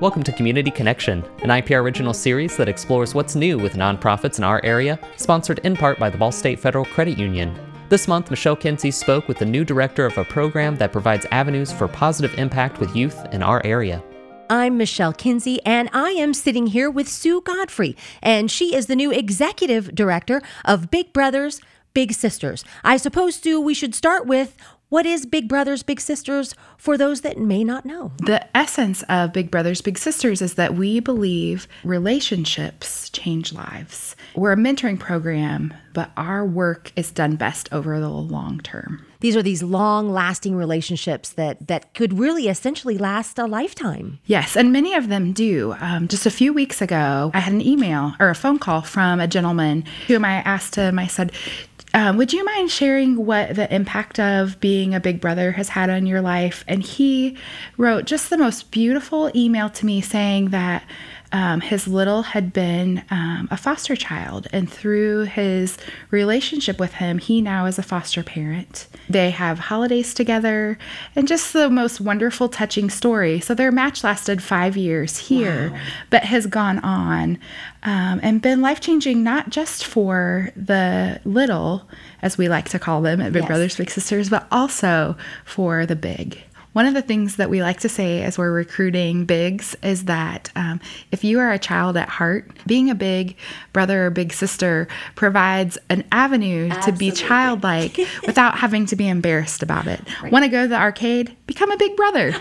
Welcome to Community Connection, an IPR original series that explores what's new with nonprofits in our area, sponsored in part by the Ball State Federal Credit Union. This month, Michelle Kinsey spoke with the new director of a program that provides avenues for positive impact with youth in our area. I'm Michelle Kinsey, and I am sitting here with Sue Godfrey, and she is the new executive director of Big Brothers Big Sisters. I suppose, Sue, we should start with, what is Big Brothers Big Sisters for those that may not know? The essence of Big Brothers Big Sisters is that we believe relationships change lives. We're a mentoring program, but our work is done best over the long term. These are these long-lasting relationships that could really essentially last a lifetime. Yes, and many of them do. Just a few weeks ago, I had an email or a phone call from a gentleman whom I asked him, I said, would you mind sharing what the impact of being a big brother has had on your life? And he wrote just the most beautiful email to me saying that his little had been a foster child, and through his relationship with him, he now is a foster parent. They have holidays together, and just the most wonderful, touching story. So their match lasted 5 years here, but has gone on and been life-changing, not just for the little, as we like to call them at Big Brothers Big Sisters, but also for the big. One of the things that we like to say as we're recruiting bigs is that if you are a child at heart, being a big brother or big sister provides an avenue to be childlike without having to be embarrassed about it. Right. Want to go to the arcade? Become a big brother.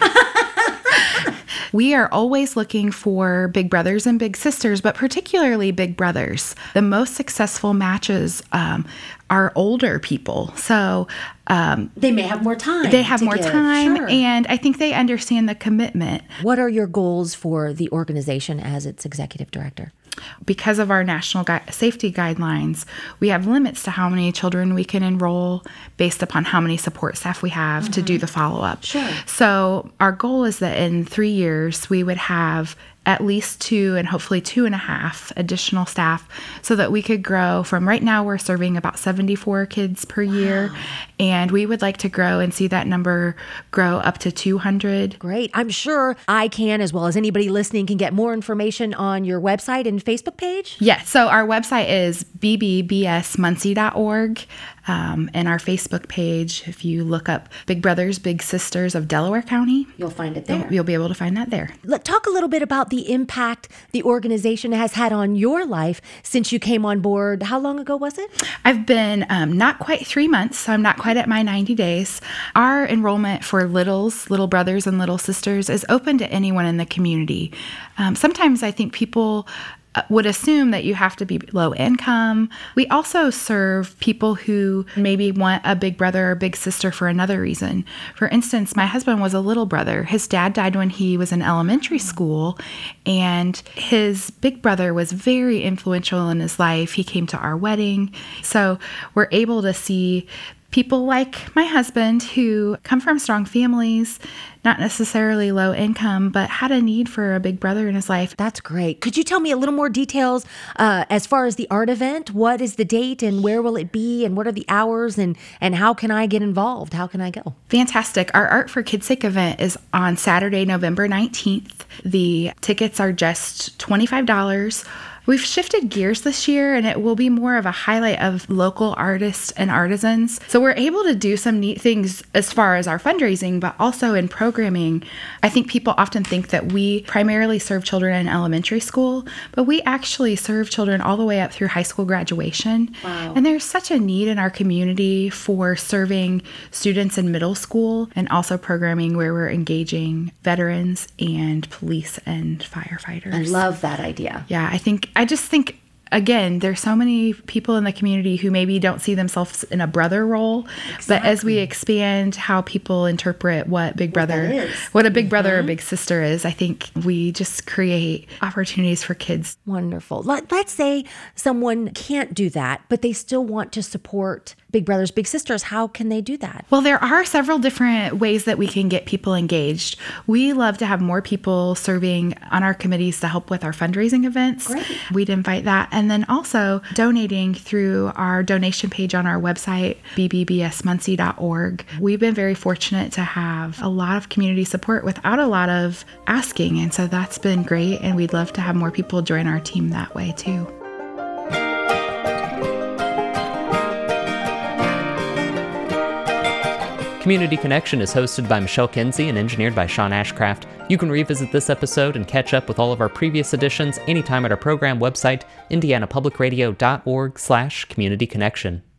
We are always looking for big brothers and big sisters, but particularly big brothers. The most successful matches are older people. So they may have more time. They have more time, sure. And I think they understand the commitment. What are your goals for the organization as its executive director? Because of our national safety guidelines, we have limits to how many children we can enroll based upon how many support staff we have to do the follow-up. Sure. So our goal is that in 3 years, we would have at least 2 and hopefully 2.5 additional staff so that we could grow from right now we're serving about 74 kids per year, and we would like to grow and see that number grow up to 200. Great. I'm sure I can, as well as anybody listening, can get more information on your website and Facebook page. Yes. So our website is bbbsmuncie.org. And our Facebook page, if you look up Big Brothers Big Sisters of Delaware County, you'll find it there. You'll be able to find that there. Let's talk a little bit about the impact the organization has had on your life since you came on board. How long ago was it? I've been not quite 3 months, so I'm not quite at my 90 days. Our enrollment for little brothers and little sisters is open to anyone in the community. Sometimes I think people would assume that you have to be low income. We also serve people who maybe want a big brother or big sister for another reason. For instance, my husband was a little brother. His dad died when he was in elementary school, and his big brother was very influential in his life. He came to our wedding. So we're able to see people like my husband who come from strong families, not necessarily low income, but had a need for a big brother in his life. That's great. Could you tell me a little more details as far as the art event? What is the date and where will it be and what are the hours and how can I get involved? How can I go? Fantastic. Our Art for Kids' Sake event is on Saturday, November 19th. The tickets are just $25. We've shifted gears this year, and it will be more of a highlight of local artists and artisans. So we're able to do some neat things as far as our fundraising, but also in programming. I think people often think that we primarily serve children in elementary school, but we actually serve children all the way up through high school graduation. Wow. And there's such a need in our community for serving students in middle school and also programming where we're engaging veterans and police and firefighters. I love that idea. Yeah, I just think, again, there's so many people in the community who maybe don't see themselves in a brother role. Exactly. But as we expand how people interpret what a big brother or big sister is, I think we just create opportunities for kids. Wonderful. Let's say someone can't do that, but they still want to support Big Brothers Big Sisters. How can they do that? Well, there are several different ways that we can get people engaged. We love to have more people serving on our committees to help with our fundraising events. Great. We'd invite that. And then also donating through our donation page on our website, bbbsmuncie.org. We've been very fortunate to have a lot of community support without a lot of asking. And so that's been great. And we'd love to have more people join our team that way too. Community Connection is hosted by Michelle Kinsey and engineered by Sean Ashcraft. You can revisit this episode and catch up with all of our previous editions anytime at our program website, indianapublicradio.org/communityconnection.